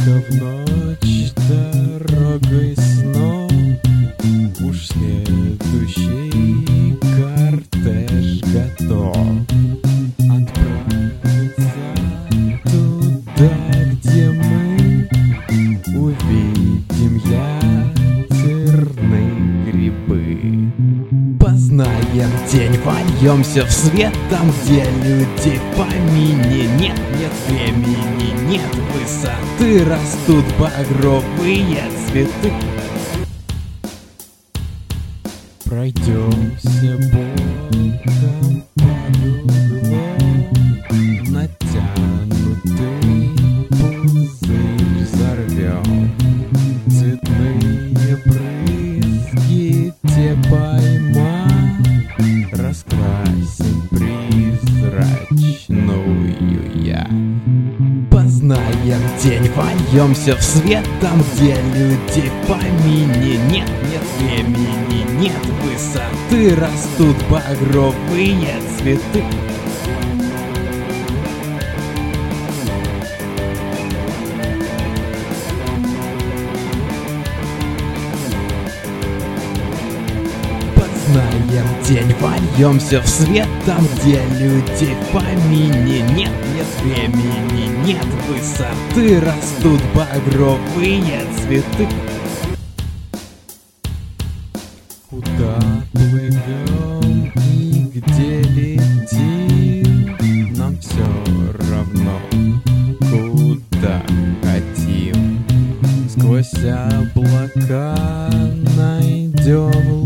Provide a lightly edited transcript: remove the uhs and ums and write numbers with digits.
Только в ночь дорогой снов уж следующий кортеж готов отправиться туда, где мы увидим ядерные грибы. Познаем день, вольемся в свет там, где людей в помине нет. Нет времени, нет высоты, растут багровые цветы. Пройдемся боком под углом, натянутый пузырь взорвем. Цветные брызги те поймав, раскрасим призрачную я. Познаем день, вольемся в свет там, где людей в помине нет. Нет времени, нет высоты, растут багровые цветы. Познаем день, вольемся в свет там, где людей в помине нет. Нет времени, нет высоты, растут багровые цветы. Куда плывем и где летим, нам все равно, куда хотим. Сквозь облака найдем